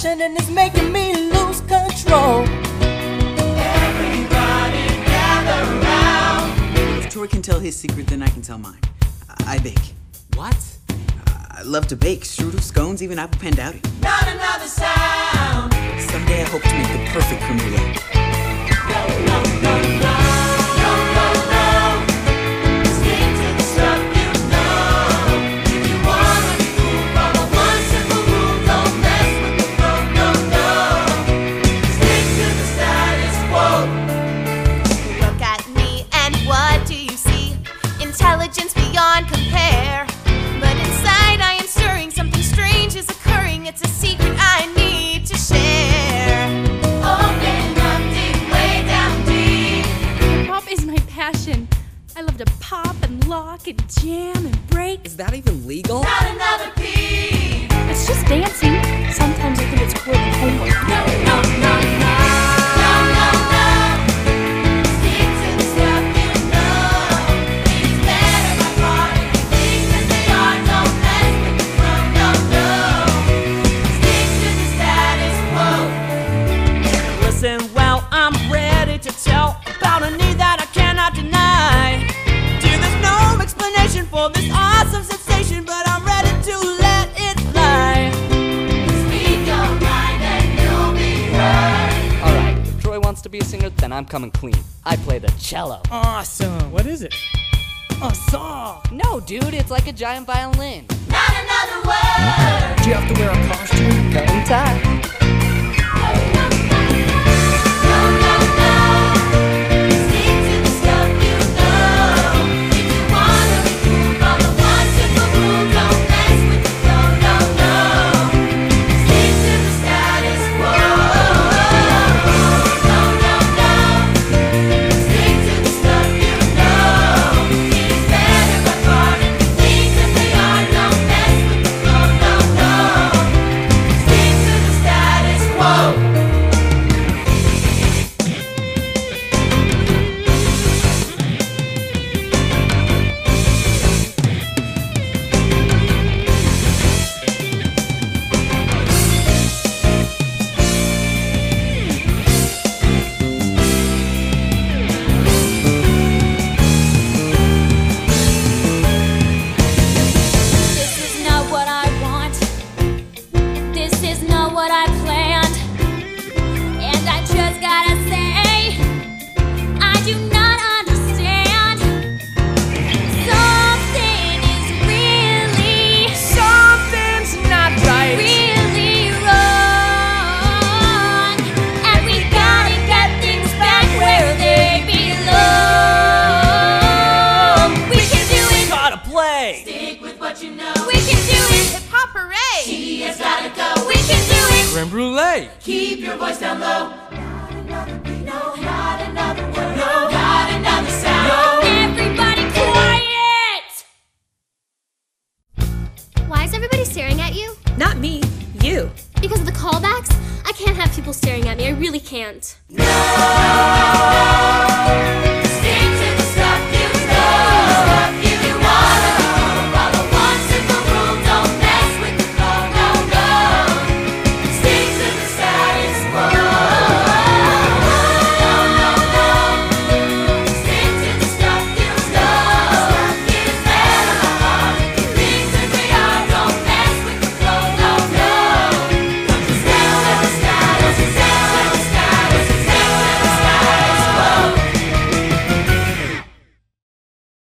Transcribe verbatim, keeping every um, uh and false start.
passion and it's making me lose control. Everybody gather around. If Troy can tell his secret, then I can tell mine. I, I bake. What? I love to bake. Strudel, scones, even apple pandowdy. Not another sound. Someday I hope to make the perfect cremouille. No, no, no, no. No, no, no. Stick to the stuff you know. If you wanna be cool, follow one simple rule. Don't mess with the flow, no, no. Stick to the status quo. Look at me and what do you see? Intelligence beyond compare. But inside I am stirring, something strange is occurring. It's a secret I need to share. Open up deep, way down deep. Hip-hop is my passion. I love to pop and lock and jam and break. Is that even legal? Not another beat. It's just dancing. Sometimes I think it's cooler than homework. No, no, no, no. No, no, no. Stick to the stuff you know. It's better by far if you think that they are. Don't mess with the flow, no, no. Stick to the status quo. Listen, well, I'm ready to tell about a need that I cannot deny. Dear, there's no explanation for this awesome sensation, but I'm ready to let it fly. Speak your mind and you'll be heard. Alright, if Troy wants to be a singer, then I'm coming clean. I play the cello. Awesome. What is it? A saw. No, dude, it's like a giant violin. Not another word. Do you have to wear a costume? Cut and tie. No, no, no. Stick to the stuff you know. If you wanna be cool, follow one simple rule. Don't mess with the flow, no, no. Stick to the status quo. No, no, no. Stick to the stuff you know. It's better by far if you think that they are. Don't mess with the flow, no, no. Stick to the status quo. This is not what I want. This is not what I planned. And I just gotta say, I do not understand. Something is really, Something's not right. really wrong. And we gotta get things back where they belong. We can do it. Gotta play. Stick with what you know. We can do it. Hip hop hooray! She has gotta go. We can do it. Creme brulee. Keep your voice down low. Not another beat, no, not another word, no, not another sound. Everybody quiet! Why is everybody staring at you? Not me, you. Because of the callbacks? I can't have people staring at me. I really can't. No.